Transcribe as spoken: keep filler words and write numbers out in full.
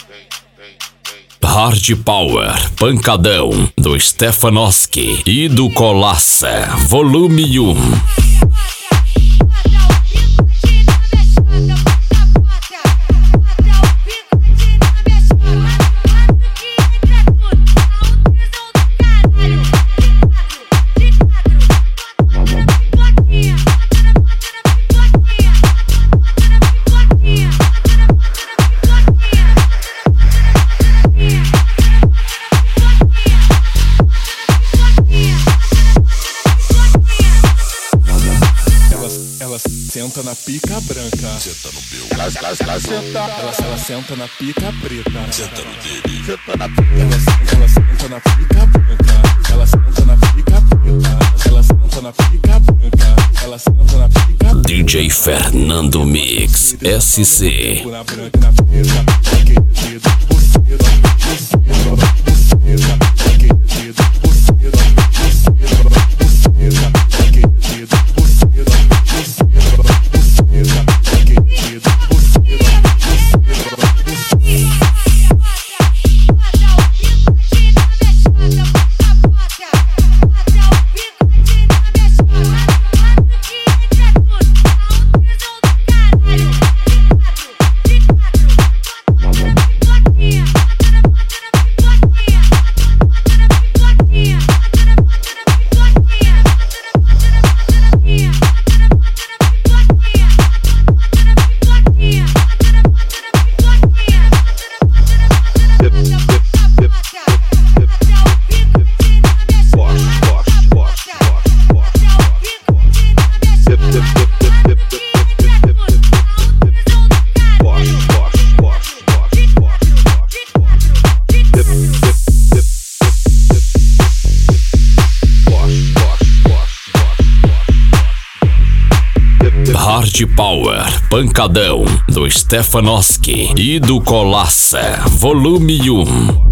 Hard Power, Pancadão, do Stefanowski e do Colassa, volume um. Senta na pica branca, senta no meu. Ela, ela, ela, senta, ela, ela senta na pica preta, senta no dele. Senta na pica, ela, ela senta na pica branca, ela senta na pica preta, ela senta na pica branca, ela senta na pica. D J Fernando Mix, S C. Na branca na preta, aquele dedo, você, você, você, aquele dedo, você, você, aquele dedo, você. Hard Power, Pancadão, do Stefanowski e do Colassa, volume um.